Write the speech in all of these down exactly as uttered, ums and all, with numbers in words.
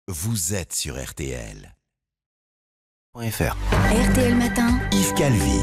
Vous êtes sur R T L. .fr. R T L Matin, Yves Calvi.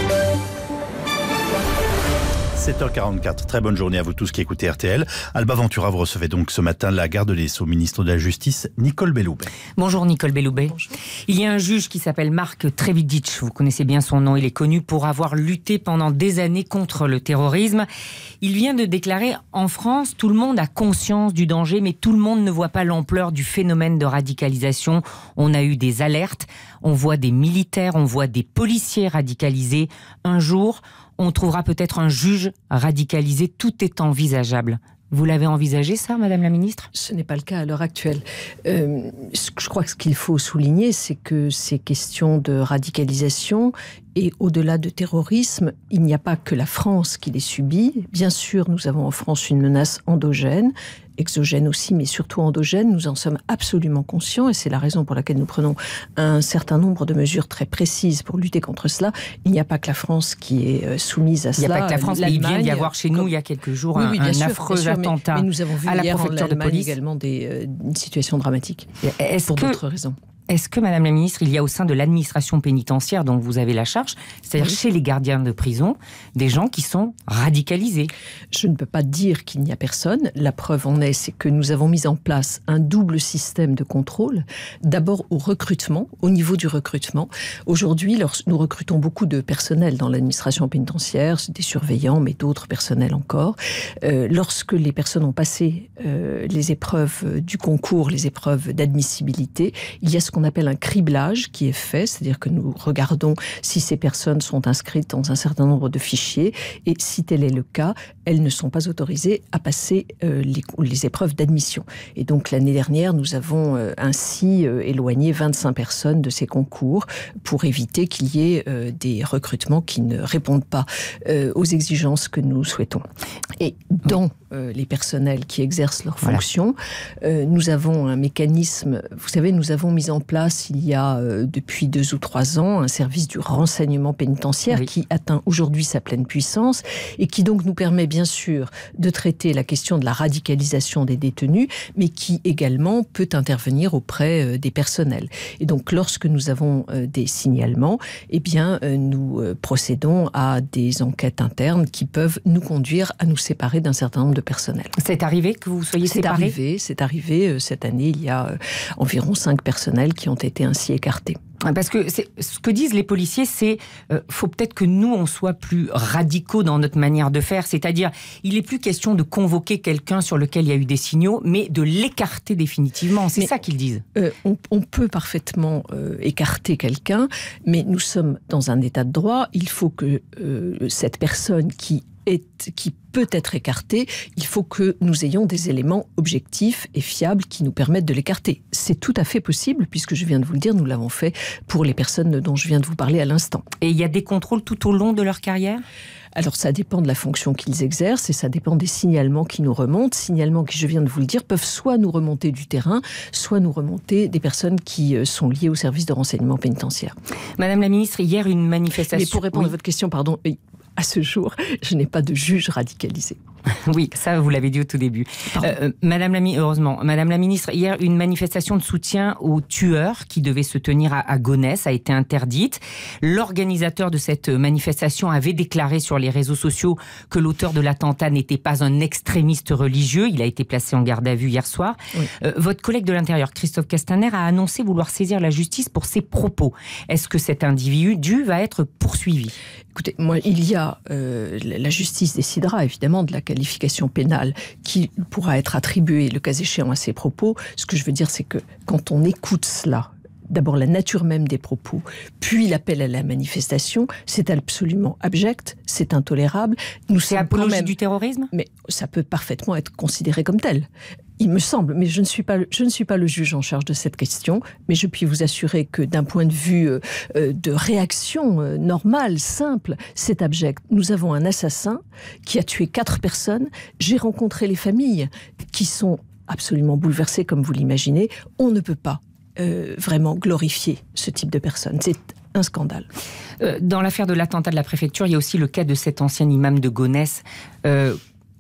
sept heures quarante-quatre, très bonne journée à vous tous qui écoutez R T L. Alba Ventura, vous recevez donc ce matin la garde des Sceaux, ministre de la Justice, Nicole Belloubet. Bonjour Nicole Belloubet. Bonjour. Il y a un juge qui s'appelle Marc Trévidic, vous connaissez bien son nom, il est connu pour avoir lutté pendant des années contre le terrorisme. Il vient de déclarer en France, tout le monde a conscience du danger, mais tout le monde ne voit pas l'ampleur du phénomène de radicalisation. On a eu des alertes, on voit des militaires, on voit des policiers radicalisés. Un jour, on trouvera peut-être un juge radicalisé, tout est envisageable. Vous l'avez envisagé ça, Madame la Ministre ? Ce n'est pas le cas à l'heure actuelle. Euh, je crois que ce qu'il faut souligner, c'est que ces questions de radicalisation et au-delà de terrorisme, il n'y a pas que la France qui les subit. Bien sûr, nous avons en France une menace endogène, exogène aussi, mais surtout endogène. Nous en sommes absolument conscients et c'est la raison pour laquelle nous prenons un certain nombre de mesures très précises pour lutter contre cela. Il n'y a pas que la France qui est soumise à cela. Il n'y a pas que la France, mais il vient d'y avoir chez nous comme... il y a quelques jours oui, oui, un, un sûr, affreux sûr, attentat mais, mais nous avons vu à la hier préfecture en de police. Également des, euh, une situation dramatique Est-ce pour que... d'autres raisons. Est-ce que, Madame la Ministre, il y a au sein de l'administration pénitentiaire dont vous avez la charge, c'est-à-dire oui. chez les gardiens de prison, des gens qui sont radicalisés ? Je ne peux pas dire qu'il n'y a personne. La preuve en est, c'est que nous avons mis en place un double système de contrôle. D'abord au recrutement, au niveau du recrutement. Aujourd'hui, nous recrutons beaucoup de personnel dans l'administration pénitentiaire, des surveillants, mais d'autres personnels encore. Euh, lorsque les personnes ont passé euh, les épreuves du concours, les épreuves d'admissibilité, il y a ce qu'on appelle un criblage qui est fait, c'est-à-dire que nous regardons si ces personnes sont inscrites dans un certain nombre de fichiers et si tel est le cas, elles ne sont pas autorisées à passer euh, les, les épreuves d'admission. Et donc l'année dernière, nous avons euh, ainsi euh, éloigné vingt-cinq personnes de ces concours pour éviter qu'il y ait euh, des recrutements qui ne répondent pas euh, aux exigences que nous souhaitons. Et dans euh, les personnels qui exercent leurs voilà. fonctions, euh, nous avons un mécanisme, vous savez, nous avons mis en place il y a euh, depuis deux ou trois ans un service du renseignement pénitentiaire oui. qui atteint aujourd'hui sa pleine puissance et qui donc nous permet bien sûr de traiter la question de la radicalisation des détenus, mais qui également peut intervenir auprès euh, des personnels. Et donc lorsque nous avons euh, des signalements, eh bien euh, nous euh, procédons à des enquêtes internes qui peuvent nous conduire à nous séparer d'un certain nombre de personnels. C'est arrivé que vous soyez c'est séparés ? Arrivé, c'est arrivé euh, cette année, il y a euh, environ cinq personnels qui ont été ainsi écartés. Parce que c'est, ce que disent les policiers, c'est euh, faut peut-être que nous, on soit plus radicaux dans notre manière de faire. C'est-à-dire, il n'est plus question de convoquer quelqu'un sur lequel il y a eu des signaux, mais de l'écarter définitivement. C'est mais, ça qu'ils disent. Euh, on, on peut parfaitement euh, écarter quelqu'un, mais nous sommes dans un état de droit. Il faut que euh, cette personne qui est, qui peut être écartée, il faut que nous ayons des éléments objectifs et fiables qui nous permettent de l'écarter. C'est tout à fait possible, puisque je viens de vous le dire, nous l'avons fait pour les personnes dont je viens de vous parler à l'instant. Et il y a des contrôles tout au long de leur carrière ? Alors ça dépend de la fonction qu'ils exercent et ça dépend des signalements qui nous remontent. Signalements qui, je viens de vous le dire, peuvent soit nous remonter du terrain, soit nous remonter des personnes qui sont liées au service de renseignement pénitentiaire. Madame la Ministre, hier une manifestation... Mais pour répondre oui. à votre question, pardon... À ce jour, je n'ai pas de juge radicalisé. Oui, ça vous l'avez dit au tout début. Euh, Madame la heureusement, Madame la Ministre, hier une manifestation de soutien aux tueurs qui devait se tenir à, à Gonesse a été interdite. L'organisateur de cette manifestation avait déclaré sur les réseaux sociaux que l'auteur de l'attentat n'était pas un extrémiste religieux. Il a été placé en garde à vue hier soir. Oui. Euh, votre collègue de l'Intérieur, Christophe Castaner, a annoncé vouloir saisir la justice pour ses propos. Est-ce que cet individu va être poursuivi ? Écoutez, moi, il y a euh, la justice décidera évidemment de la qualification pénale qui pourra être attribuée le cas échéant à ces propos. Ce que je veux dire, c'est que quand on écoute cela, d'abord la nature même des propos, puis l'appel à la manifestation, c'est absolument abject, c'est intolérable. Nous c'est apologie même... du terrorisme ? Mais ça peut parfaitement être considéré comme tel. Il me semble, mais je ne suis pas, je ne suis pas le juge en charge de cette question, mais je puis vous assurer que d'un point de vue euh, de réaction euh, normale, simple, c'est abject. Nous avons un assassin qui a tué quatre personnes. J'ai rencontré les familles qui sont absolument bouleversées, comme vous l'imaginez. On ne peut pas euh, vraiment glorifier ce type de personnes. C'est un scandale. Euh, dans l'affaire de l'attentat de la préfecture, il y a aussi le cas de cet ancien imam de Gonesse. Euh,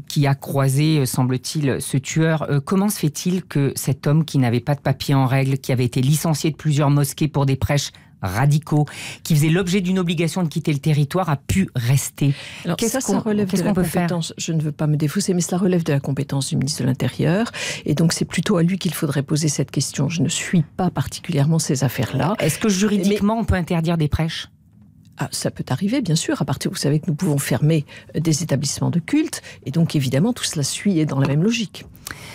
qui a croisé, semble-t-il, ce tueur. Euh, comment se fait-il que cet homme qui n'avait pas de papier en règle, qui avait été licencié de plusieurs mosquées pour des prêches radicaux, qui faisait l'objet d'une obligation de quitter le territoire, a pu rester? Alors ça, ça relève de la compétence, je ne veux pas me défausser, mais cela relève de la compétence du ministre de l'Intérieur, et donc c'est plutôt à lui qu'il faudrait poser cette question. Je ne suis pas particulièrement ces affaires-là. Est-ce que juridiquement, mais... on peut interdire des prêches? Ah, ça peut arriver, bien sûr, à partir, vous savez que nous pouvons fermer des établissements de culte, et donc évidemment tout cela suit et dans la même logique.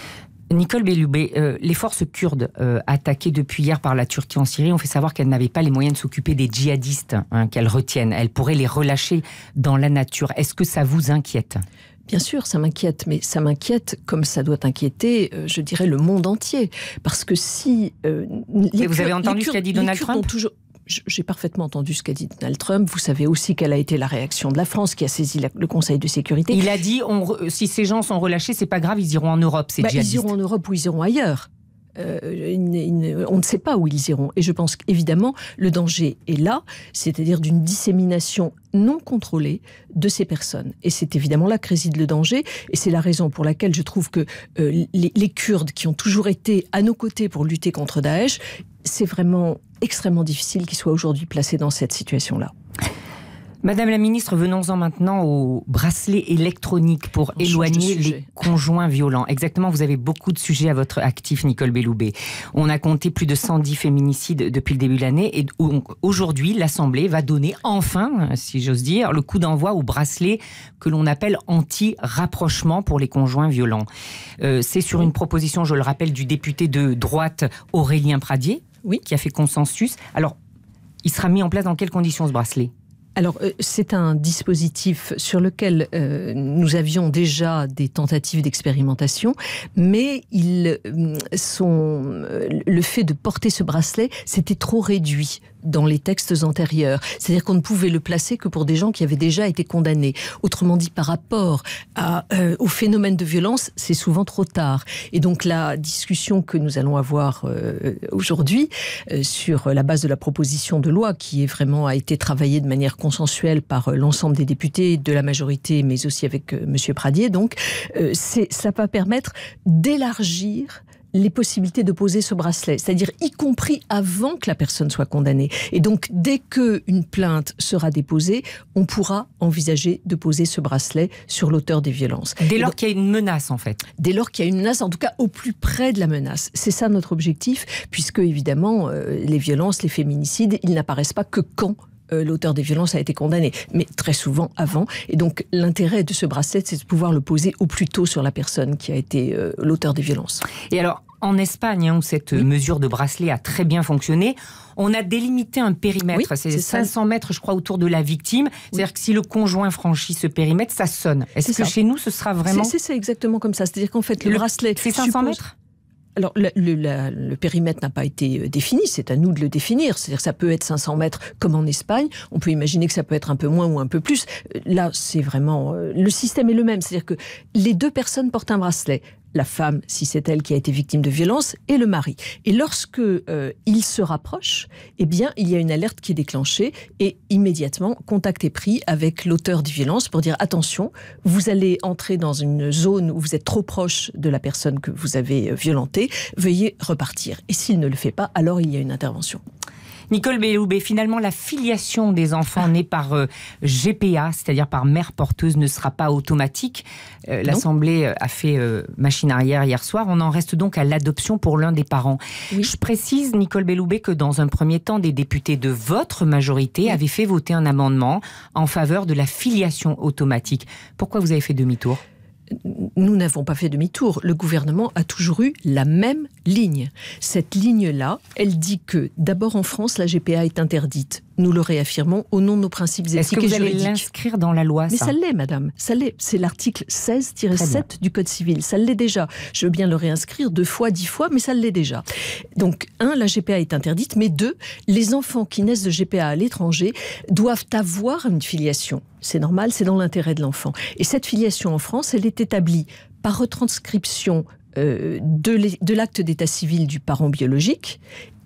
Nicole Belloubet, euh, les forces kurdes euh, attaquées depuis hier par la Turquie en Syrie ont fait savoir qu'elles n'avaient pas les moyens de s'occuper des djihadistes hein, qu'elles retiennent. Elles pourraient les relâcher dans la nature. Est-ce que ça vous inquiète ? Bien sûr, ça m'inquiète, mais ça m'inquiète comme ça doit inquiéter, euh, je dirais, le monde entier. Parce que si... Euh, les vous Kurdes, avez entendu ce qu'a dit Donald Trump ? toujours... J'ai parfaitement entendu ce qu'a dit Donald Trump. Vous savez aussi quelle a été la réaction de la France qui a saisi la, le Conseil de sécurité. Il a dit, on, si ces gens sont relâchés, c'est pas grave, ils iront en Europe, ces bah, djihadistes. Ils iront en Europe ou ils iront ailleurs. Euh, une, une, on ne sait pas où ils iront. Et je pense qu'évidemment, le danger est là, c'est-à-dire d'une dissémination non contrôlée de ces personnes. Et c'est évidemment là que réside le danger. Et c'est la raison pour laquelle je trouve que euh, les, les Kurdes, qui ont toujours été à nos côtés pour lutter contre Daesh, c'est vraiment extrêmement difficile qu'ils soient aujourd'hui placés dans cette situation-là. Madame la ministre, venons-en maintenant au bracelet électronique pour On éloigner les conjoints violents. Exactement, vous avez beaucoup de sujets à votre actif, Nicole Belloubet. On a compté plus de cent dix féminicides depuis le début de l'année et aujourd'hui, l'Assemblée va donner enfin, si j'ose dire, le coup d'envoi au bracelet que l'on appelle anti-rapprochement pour les conjoints violents. Euh, c'est sur une proposition, je le rappelle, du député de droite Aurélien Pradié, oui, qui a fait consensus. Alors, il sera mis en place dans quelles conditions ce bracelet ? Alors, euh, c'est un dispositif sur lequel euh, nous avions déjà des tentatives d'expérimentation, mais il, euh, son, euh, le fait de porter ce bracelet, c'était trop réduit dans les textes antérieurs. C'est-à-dire qu'on ne pouvait le placer que pour des gens qui avaient déjà été condamnés. Autrement dit, par rapport à, euh, au phénomène de violence, c'est souvent trop tard. Et donc la discussion que nous allons avoir euh, aujourd'hui, euh, sur la base de la proposition de loi, qui est vraiment a été travaillée de manière consensuelle par euh, l'ensemble des députés, de la majorité, mais aussi avec euh, M. Pradié, donc, euh, c'est, ça va permettre d'élargir les possibilités de poser ce bracelet, c'est-à-dire y compris avant que la personne soit condamnée. Et donc, dès qu'une plainte sera déposée, on pourra envisager de poser ce bracelet sur l'auteur des violences. Dès lors donc, qu'il y a une menace, en fait. Dès lors qu'il y a une menace, en tout cas au plus près de la menace. C'est ça notre objectif, puisque évidemment, euh, les violences, les féminicides, ils n'apparaissent pas que quand Euh, l'auteur des violences a été condamné, mais très souvent avant. Et donc, l'intérêt de ce bracelet, c'est de pouvoir le poser au plus tôt sur la personne qui a été euh, l'auteur des violences. Et alors, en Espagne, hein, où cette oui. mesure de bracelet a très bien fonctionné, on a délimité un périmètre, oui, c'est, c'est cinq cents mètres, je crois, autour de la victime. Oui. C'est-à-dire que si le conjoint franchit ce périmètre, ça sonne. Est-ce c'est que ça. Chez nous, ce sera vraiment... C'est, c'est, c'est exactement comme ça. C'est-à-dire qu'en fait, le, le bracelet... C'est cinq cents mètres ? Alors, le, le, la, le périmètre n'a pas été défini, c'est à nous de le définir. C'est-à-dire que ça peut être cinq cents mètres comme en Espagne. On peut imaginer que ça peut être un peu moins ou un peu plus. Là, c'est vraiment... Le système est le même. C'est-à-dire que les deux personnes portent un bracelet. La femme, si c'est elle qui a été victime de violence, et le mari. Et lorsque euh, ils se rapprochent, eh bien, il y a une alerte qui est déclenchée et immédiatement, contact est pris avec l'auteur de violence pour dire attention, vous allez entrer dans une zone où vous êtes trop proche de la personne que vous avez violentée, veuillez repartir. Et s'il ne le fait pas, alors il y a une intervention. Nicole Belloubet, finalement, la filiation des enfants nés par euh, G P A, c'est-à-dire par mère porteuse, ne sera pas automatique. Euh, L'Assemblée a fait euh, machine arrière hier soir. On en reste donc à l'adoption pour l'un des parents. Oui. Je précise, Nicole Belloubet, que dans un premier temps, des députés de votre majorité oui. avaient fait voter un amendement en faveur de la filiation automatique. Pourquoi vous avez fait demi-tour ? Nous n'avons pas fait demi-tour. Le gouvernement a toujours eu la même ligne. Cette ligne-là, elle dit que d'abord en France, la G P A est interdite. Nous le réaffirmons au nom de nos principes éthiques et juridiques. Est-ce que vous allez l'inscrire dans la loi, ça ? Mais ça l'est, madame. Ça l'est. C'est l'article seize tiret sept du Code civil. Ça l'est déjà. Je veux bien le réinscrire deux fois, dix fois, mais ça l'est déjà. Donc, un, la G P A est interdite, mais deux, les enfants qui naissent de G P A à l'étranger doivent avoir une filiation. C'est normal, c'est dans l'intérêt de l'enfant. Et cette filiation en France, elle est établie par retranscription euh, de, de l'acte d'état civil du parent biologique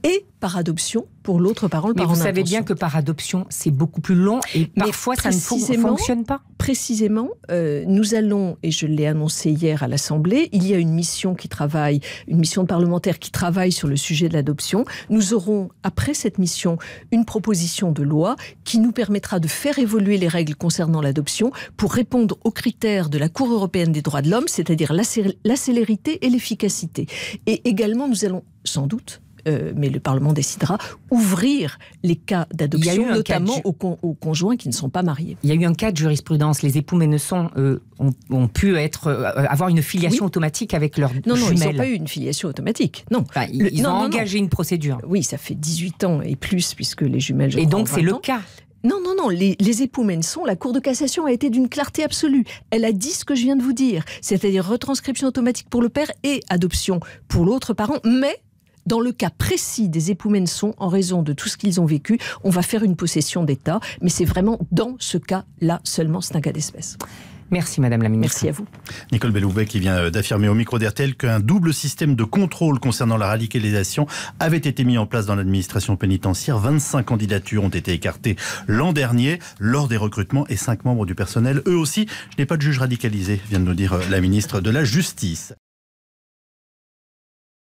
et par adoption pour l'autre parent, le Mais parent vous savez d'intention. bien que par adoption, c'est beaucoup plus long et Mais parfois ça ne fon- précisément- fonctionne pas. Précisément, euh, nous allons, et je l'ai annoncé hier à l'Assemblée, il y a une mission qui travaille, une mission de parlementaires qui travaille sur le sujet de l'adoption. Nous aurons, après cette mission, une proposition de loi qui nous permettra de faire évoluer les règles concernant l'adoption pour répondre aux critères de la Cour européenne des droits de l'homme, c'est-à-dire la, cé- la célérité et l'efficacité. Et également, nous allons sans doute, Euh, mais le Parlement décidera, ouvrir les cas Il y a d'adoption, eu un notamment cas de- aux, con- aux conjoints qui ne sont pas mariés. Il y a eu un cas de jurisprudence. Les époux Ménesson euh, ont, ont pu être, euh, avoir une filiation Oui. automatique avec leurs Non, non, ils jumelles. n'ont pas eu une filiation automatique. Non. Enfin, ils Le- ils non, ont non, non. engagé une procédure. Oui, ça fait dix-huit ans et plus, puisque les jumelles... je Et crois, donc ont c'est vingt le ans. cas. Non, non, non, les, les époux Ménesson, la Cour de cassation a été d'une clarté absolue. Elle a dit ce que je viens de vous dire, c'est-à-dire retranscription automatique pour le père et adoption pour l'autre parent, mais... Dans le cas précis des époux Ménesson, en raison de tout ce qu'ils ont vécu, on va faire une possession d'État, mais c'est vraiment dans ce cas-là seulement, c'est un cas d'espèce. Merci Madame la Ministre. Merci à vous. Nicole Belloubet qui vient d'affirmer au micro d'R T L qu'un double système de contrôle concernant la radicalisation avait été mis en place dans l'administration pénitentiaire. vingt-cinq candidatures ont été écartées l'an dernier lors des recrutements et cinq membres du personnel, eux aussi, je n'ai pas de juge radicalisé, vient de nous dire la ministre de la Justice.